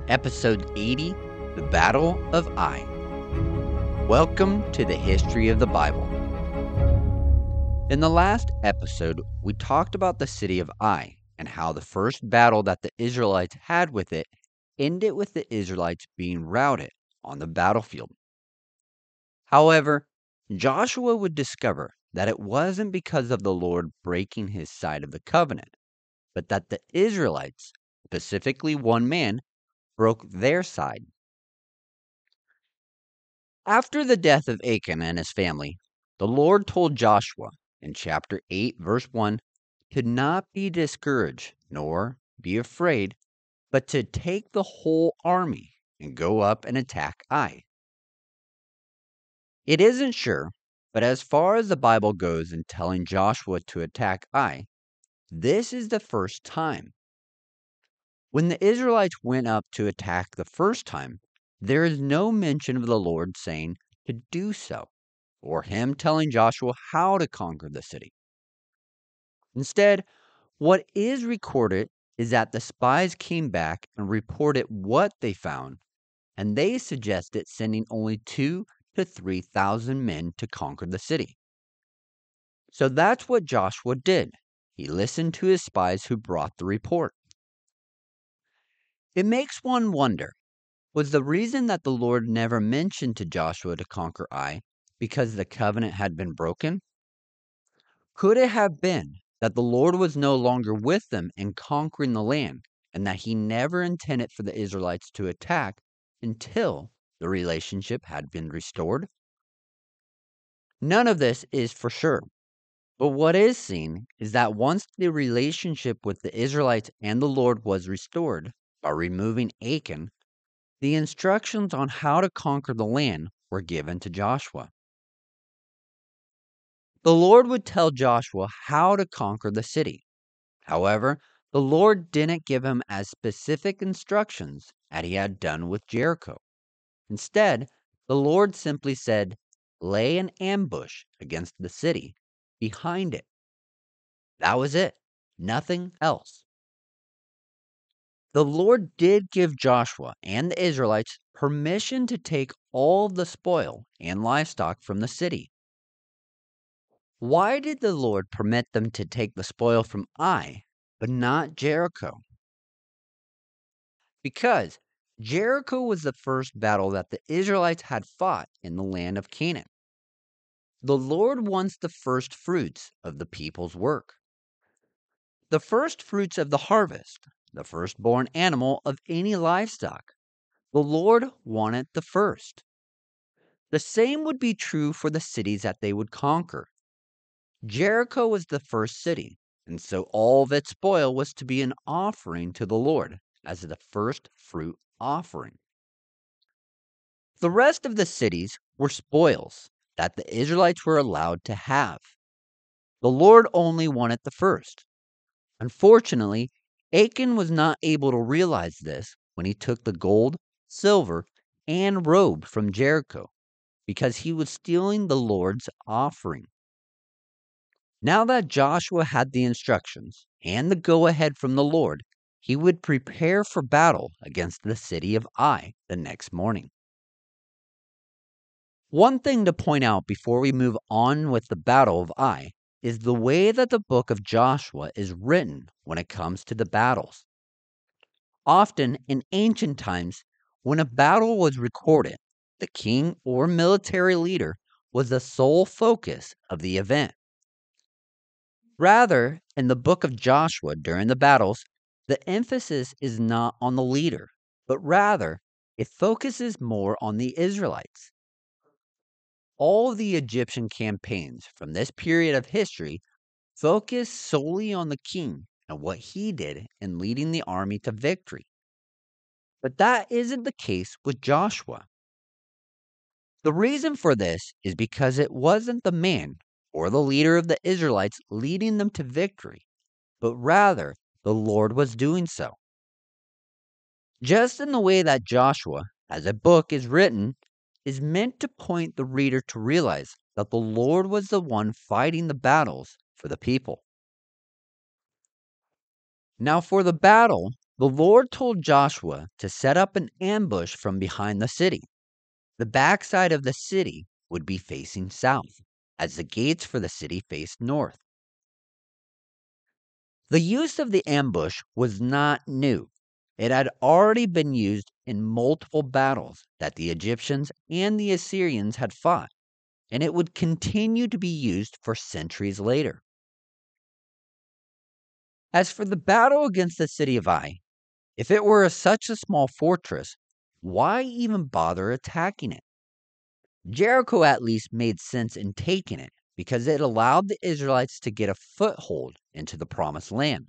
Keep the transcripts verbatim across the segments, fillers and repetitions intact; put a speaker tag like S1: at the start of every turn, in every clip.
S1: Episode eighty, The Battle of Ai. Welcome to the history of the Bible. In the last episode, we talked about the city of Ai and how the first battle that the Israelites had with it ended with the Israelites being routed on the battlefield. However, Joshua would discover that it wasn't because of the Lord breaking his side of the covenant, but that the Israelites, specifically one man, broke their side. After the death of Achan and his family, the Lord told Joshua in chapter eight, verse one, to not be discouraged nor be afraid, but to take the whole army and go up and attack Ai. It isn't sure, but as far as the Bible goes in telling Joshua to attack Ai, this is the first time. When the Israelites went up to attack the first time, there is no mention of the Lord saying to do so, or him telling Joshua how to conquer the city. Instead, what is recorded is that the spies came back and reported what they found, and they suggested sending only two to three thousand men to conquer the city. So that's what Joshua did. He listened to his spies who brought the report. It makes one wonder, was the reason that the Lord never mentioned to Joshua to conquer Ai because the covenant had been broken? Could it have been that the Lord was no longer with them in conquering the land, and that he never intended for the Israelites to attack until the relationship had been restored? None of this is for sure. But what is seen is that once the relationship with the Israelites and the Lord was restored by removing Achan, the instructions on how to conquer the land were given to Joshua. The Lord would tell Joshua how to conquer the city. However, the Lord didn't give him as specific instructions as he had done with Jericho. Instead, the Lord simply said, lay an ambush against the city, behind it. That was it. Nothing else. The Lord did give Joshua and the Israelites permission to take all of the spoil and livestock from the city. Why did the Lord permit them to take the spoil from Ai, but not Jericho? Because Jericho was the first battle that the Israelites had fought in the land of Canaan. The Lord wants the first fruits of the people's work. The first fruits of the harvest, the firstborn animal of any livestock. The Lord wanted the first. The same would be true for the cities that they would conquer. Jericho was the first city, and so all of its spoil was to be an offering to the Lord as the first fruit offering. The rest of the cities were spoils that the Israelites were allowed to have. The Lord only wanted the first. Unfortunately, Achan was not able to realize this when he took the gold, silver, and robe from Jericho, because he was stealing the Lord's offering. Now that Joshua had the instructions and the go-ahead from the Lord, he would prepare for battle against the city of Ai the next morning. One thing to point out before we move on with the battle of Ai is the way that the book of Joshua is written when it comes to the battles. Often in ancient times, when a battle was recorded, the king or military leader was the sole focus of the event. Rather, in the book of Joshua during the battles, the emphasis is not on the leader, but rather it focuses more on the Israelites. All the Egyptian campaigns from this period of history focus solely on the king and what he did in leading the army to victory. But that isn't the case with Joshua. The reason for this is because it wasn't the man or the leader of the Israelites leading them to victory, but rather the Lord was doing so. Just in the way that Joshua, as a book is written, is meant to point the reader to realize that the Lord was the one fighting the battles for the people. Now for the battle The Lord told Joshua to set up an ambush from behind the city. The backside of the city would be facing south, as the gates for the city faced north. The use of the ambush was not new. It had already been used in multiple battles that the Egyptians and the Assyrians had fought, and it would continue to be used for centuries later. As for the battle against the city of Ai, if it were such a small fortress, why even bother attacking it? Jericho at least made sense in taking it because it allowed the Israelites to get a foothold into the promised land.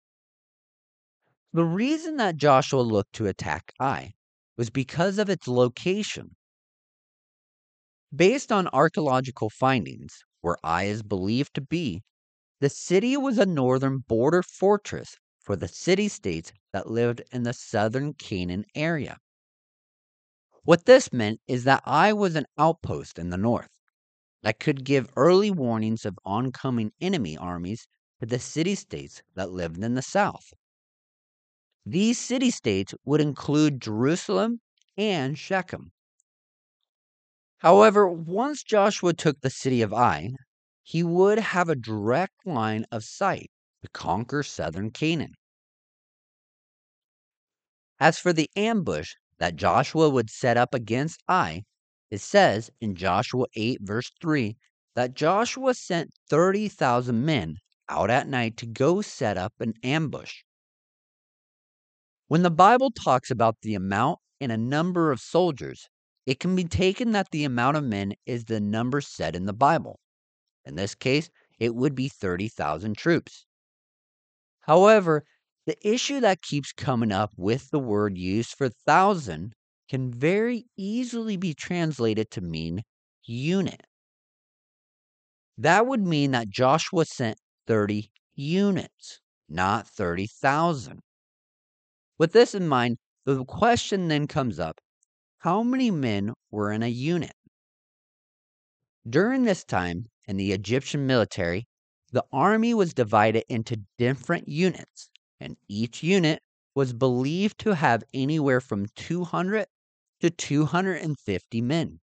S1: The reason that Joshua looked to attack Ai was because of its location. Based on archaeological findings, where Ai is believed to be, the city was a northern border fortress for the city-states that lived in the southern Canaan area. What this meant is that Ai was an outpost in the north that could give early warnings of oncoming enemy armies to the city-states that lived in the south. These city-states would include Jerusalem and Shechem. However, once Joshua took the city of Ai, he would have a direct line of sight to conquer southern Canaan. As for the ambush that Joshua would set up against Ai, it says in Joshua eight, verse three, that Joshua sent thirty thousand men out at night to go set up an ambush. When the Bible talks about the amount and a number of soldiers, it can be taken that the amount of men is the number said in the Bible. In this case, it would be thirty thousand troops. However, the issue that keeps coming up with the word used for thousand can very easily be translated to mean unit. That would mean that Joshua sent thirty units, not thirty thousand. With this in mind, the question then comes up, how many men were in a unit? During this time, in the Egyptian military, the army was divided into different units, and each unit was believed to have anywhere from two hundred to two hundred fifty men.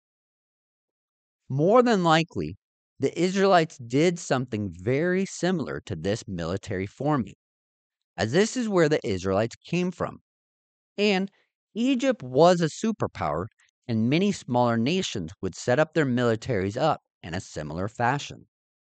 S1: More than likely, the Israelites did something very similar to this military forming, as this is where the Israelites came from. And Egypt was a superpower, and many smaller nations would set up their militaries up in a similar fashion.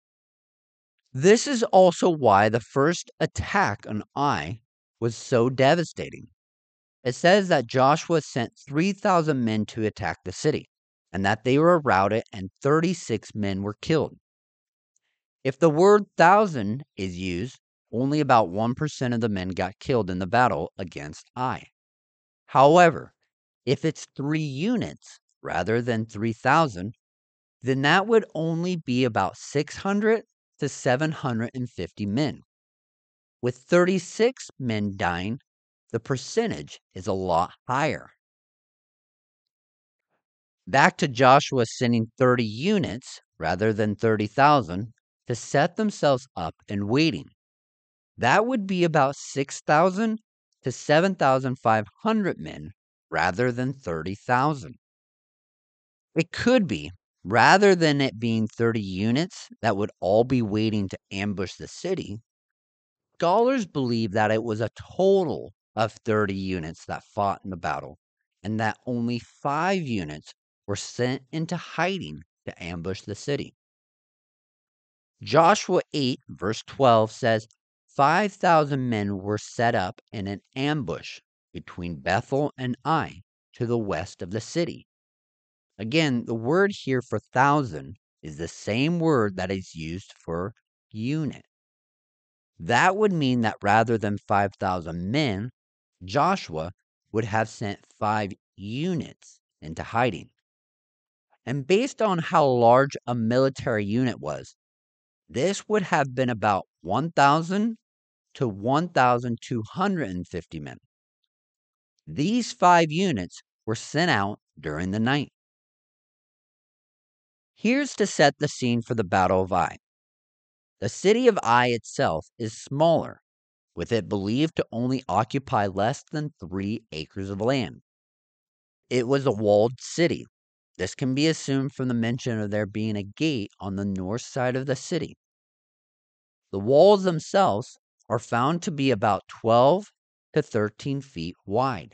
S1: This is also why the first attack on Ai was so devastating. It says that Joshua sent three thousand men to attack the city, and that they were routed and thirty-six men were killed. If the word thousand is used, only about one percent of the men got killed in the battle against Ai. However, if it's three units rather than three thousand, then that would only be about six hundred to seven hundred fifty men. With thirty-six men dying, the percentage is a lot higher. Back to Joshua sending thirty units rather than thirty thousand to set themselves up and waiting. That would be about six thousand to seven thousand five hundred men rather than thirty thousand. It could be, rather than it being thirty units that would all be waiting to ambush the city, scholars believe that it was a total of thirty units that fought in the battle, and that only five units were sent into hiding to ambush the city. Joshua eight, verse twelve says, five thousand men were set up in an ambush between Bethel and Ai to the west of the city. Again, the word here for thousand is the same word that is used for unit. That would mean that rather than five thousand men, Joshua would have sent five units into hiding. And based on how large a military unit was, this would have been about one thousand to one thousand two hundred fifty men. These five units were sent out during the night. Here's to set the scene for the Battle of Ai. The city of Ai itself is smaller, with it believed to only occupy less than three acres of land. It was a walled city. This can be assumed from the mention of there being a gate on the north side of the city. The walls themselves are found to be about twelve to thirteen feet wide.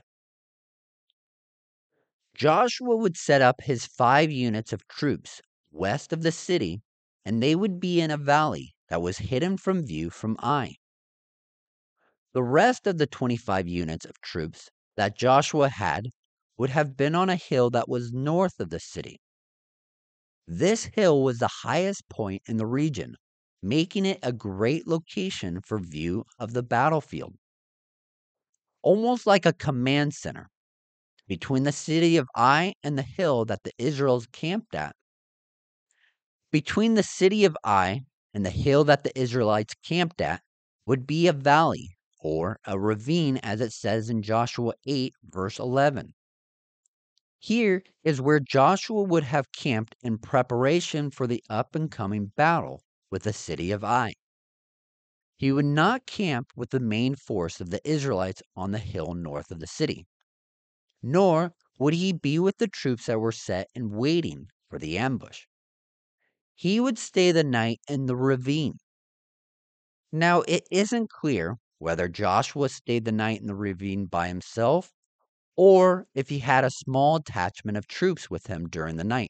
S1: Joshua would set up his five units of troops west of the city, and they would be in a valley that was hidden from view from Ai. The rest of the twenty-five units of troops that Joshua had would have been on a hill that was north of the city. This hill was the highest point in the region, making it a great location for view of the battlefield. Almost like a command center between the city of Ai and the hill that the Israelites camped at. Between the city of Ai and the hill that the Israelites camped at would be a valley, or a ravine, as it says in Joshua eight, verse eleven. Here is where Joshua would have camped in preparation for the up-and-coming battle with the city of Ai. He would not camp with the main force of the Israelites on the hill north of the city, nor would he be with the troops that were set and waiting for the ambush. He would stay the night in the ravine. Now, it isn't clear whether Joshua stayed the night in the ravine by himself or if he had a small detachment of troops with him during the night.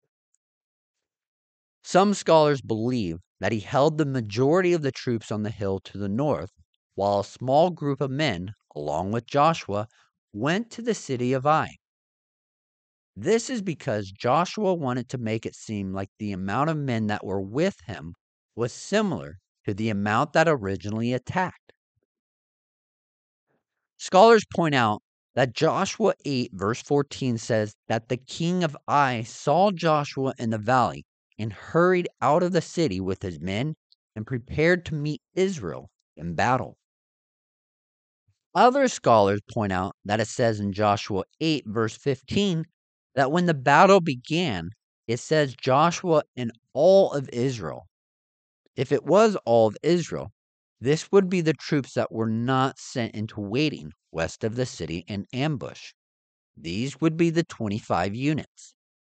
S1: Some scholars believe that he held the majority of the troops on the hill to the north, while a small group of men, along with Joshua, went to the city of Ai. This is because Joshua wanted to make it seem like the amount of men that were with him was similar to the amount that originally attacked. Scholars point out that Joshua eight, verse fourteen says that the king of Ai saw Joshua in the valley and hurried out of the city with his men and prepared to meet Israel in battle. Other scholars point out that it says in Joshua eight, verse fifteen, that when the battle began, it says Joshua and all of Israel. If it was all of Israel, this would be the troops that were not sent into waiting west of the city in ambush. These would be the twenty-five units.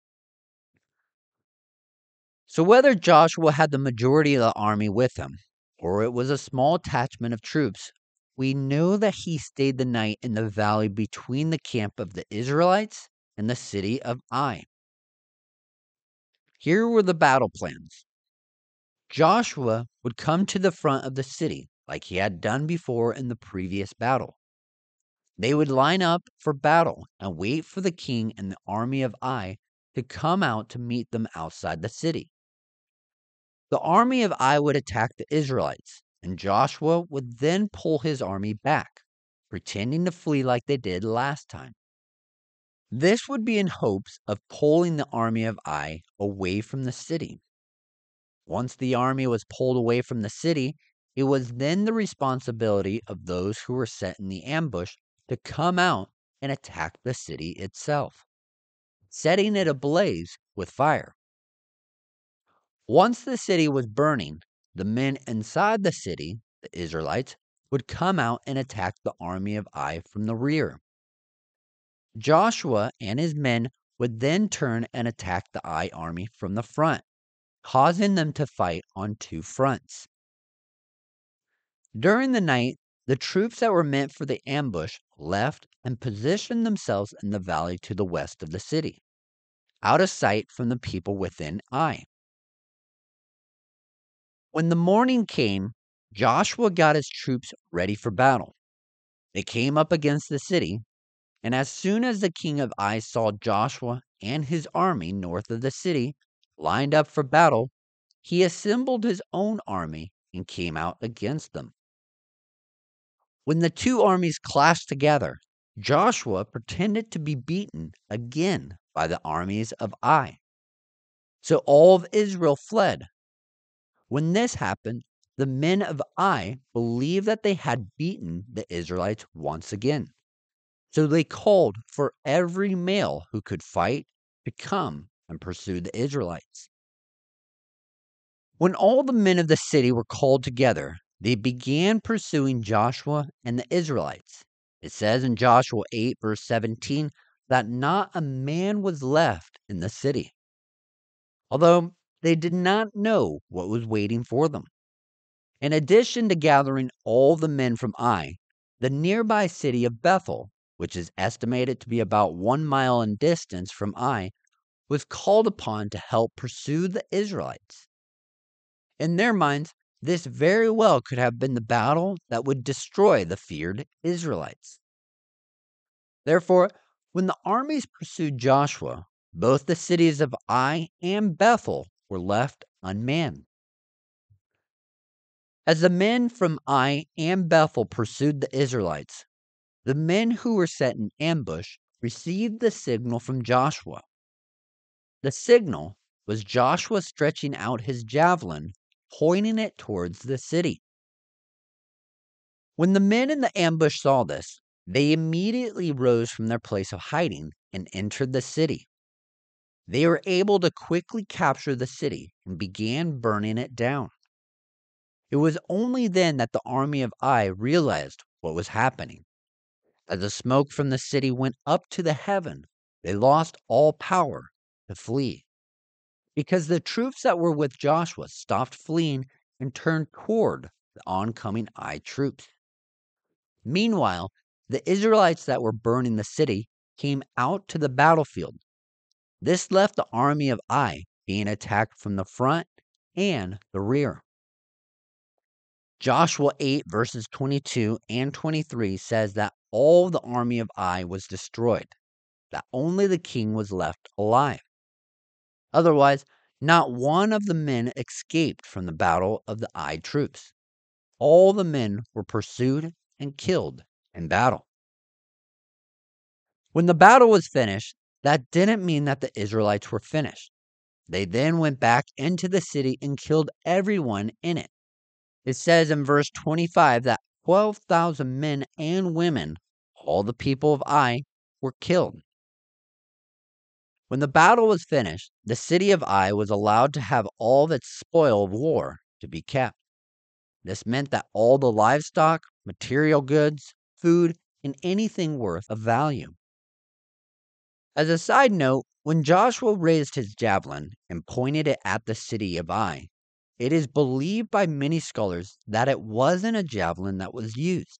S1: So whether Joshua had the majority of the army with him, or it was a small detachment of troops, we know that he stayed the night in the valley between the camp of the Israelites and the city of Ai. Here were the battle plans. Joshua would come to the front of the city like he had done before in the previous battle. They would line up for battle and wait for the king and the army of Ai to come out to meet them outside the city. The army of Ai would attack the Israelites, and Joshua would then pull his army back, pretending to flee like they did last time. This would be in hopes of pulling the army of Ai away from the city. Once the army was pulled away from the city, it was then the responsibility of those who were set in the ambush to come out and attack the city itself, setting it ablaze with fire. Once the city was burning, the men inside the city, the Israelites, would come out and attack the army of Ai from the rear. Joshua and his men would then turn and attack the Ai army from the front, causing them to fight on two fronts. During the night, the troops that were meant for the ambush left and positioned themselves in the valley to the west of the city, out of sight from the people within Ai. When the morning came, Joshua got his troops ready for battle. They came up against the city, and as soon as the king of Ai saw Joshua and his army north of the city lined up for battle, he assembled his own army and came out against them. When the two armies clashed together, Joshua pretended to be beaten again by the armies of Ai. So all of Israel fled. When this happened, the men of Ai believed that they had beaten the Israelites once again. So they called for every male who could fight to come and pursue the Israelites. When all the men of the city were called together, they began pursuing Joshua and the Israelites. It says in Joshua eight, verse seventeen, that not a man was left in the city, although they did not know what was waiting for them. In addition to gathering all the men from Ai, the nearby city of Bethel, which is estimated to be about one mile in distance from Ai, was called upon to help pursue the Israelites. In their minds, this very well could have been the battle that would destroy the feared Israelites. Therefore, when the armies pursued Joshua, both the cities of Ai and Bethel were left unmanned. As the men from Ai and Bethel pursued the Israelites, the men who were set in ambush received the signal from Joshua. The signal was Joshua stretching out his javelin, pointing it towards the city. When the men in the ambush saw this, they immediately rose from their place of hiding and entered the city. They were able to quickly capture the city and began burning it down. It was only then that the army of Ai realized what was happening. As the smoke from the city went up to the heaven, they lost all power to flee, because the troops that were with Joshua stopped fleeing and turned toward the oncoming Ai troops. Meanwhile, the Israelites that were burning the city came out to the battlefield. This left the army of Ai being attacked from the front and the rear. Joshua eight, verses twenty-two and twenty-three says that all the army of Ai was destroyed, that only the king was left alive. Otherwise, not one of the men escaped from the battle of the Ai troops. All the men were pursued and killed in battle. When the battle was finished, that didn't mean that the Israelites were finished. They then went back into the city and killed everyone in it. It says in verse twenty-five that twelve thousand men and women, all the people of Ai, were killed. When the battle was finished, the city of Ai was allowed to have all of its spoil of war to be kept. This meant that all the livestock, material goods, food, and anything worth of value. As a side note, when Joshua raised his javelin and pointed it at the city of Ai, it is believed by many scholars that it wasn't a javelin that was used.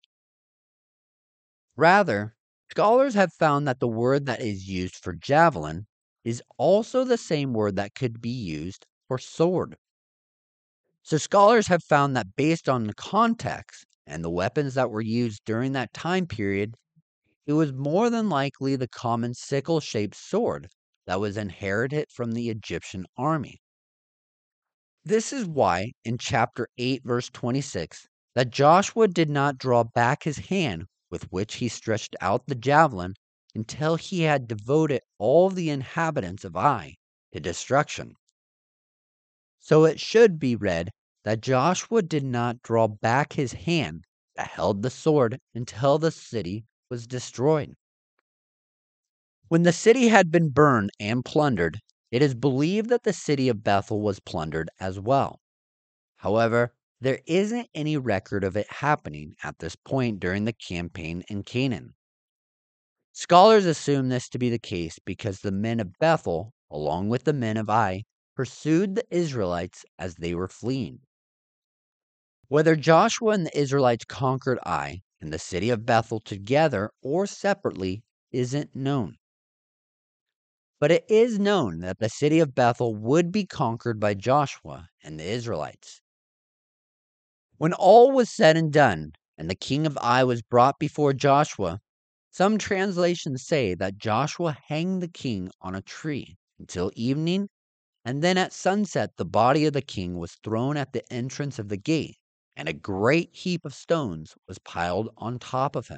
S1: Rather, scholars have found that the word that is used for javelin is also the same word that could be used for sword. So scholars have found that based on the context and the weapons that were used during that time period, it was more than likely the common sickle-shaped sword that was inherited from the Egyptian army. This is why in chapter eight, verse twenty-six, that Joshua did not draw back his hand with which he stretched out the javelin until he had devoted all the inhabitants of Ai to destruction. So it should be read that Joshua did not draw back his hand that held the sword until the city was destroyed. When the city had been burned and plundered, it is believed that the city of Bethel was plundered as well. However, there isn't any record of it happening at this point during the campaign in Canaan. Scholars assume this to be the case because the men of Bethel, along with the men of Ai, pursued the Israelites as they were fleeing. Whether Joshua and the Israelites conquered Ai and the city of Bethel together or separately isn't known. But it is known that the city of Bethel would be conquered by Joshua and the Israelites. When all was said and done, and the king of Ai was brought before Joshua, some translations say that Joshua hanged the king on a tree until evening, and then at sunset the body of the king was thrown at the entrance of the gate, and a great heap of stones was piled on top of him.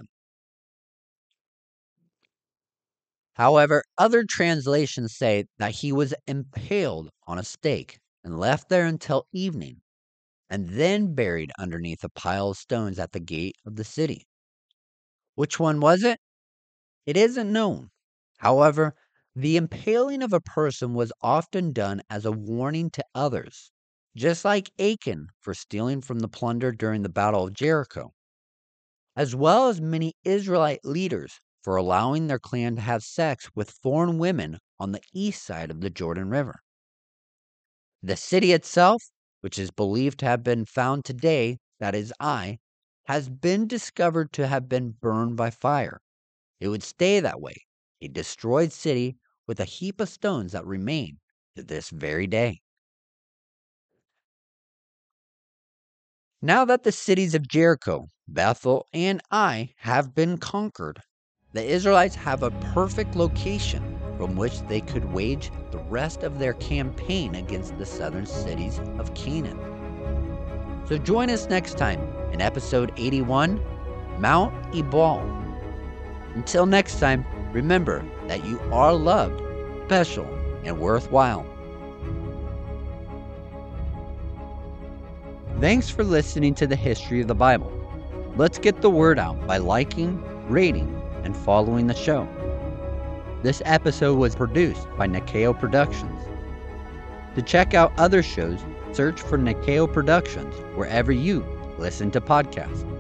S1: However, other translations say that he was impaled on a stake and left there until evening, and then buried underneath a pile of stones at the gate of the city. Which one was it? It isn't known. However, the impaling of a person was often done as a warning to others. just like Achan for stealing from the plunder during the Battle of Jericho, as well as many Israelite leaders for allowing their clan to have sex with foreign women on the east side of the Jordan River. The city itself, which is believed to have been found today, that is Ai, has been discovered to have been burned by fire. It would stay that way, a destroyed city with a heap of stones that remain to this very day. Now that the cities of Jericho, Bethel, and Ai have been conquered, the Israelites have a perfect location from which they could wage the rest of their campaign against the southern cities of Canaan. So join us next time in episode eighty-one, Mount Ebal. Until next time, remember that you are loved, special, and worthwhile. Thanks for listening to the History of the Bible. Let's get the word out by liking, rating, and following the show. This episode was produced by Nikeo Productions. To check out other shows, search for Nikeo Productions wherever you listen to podcasts.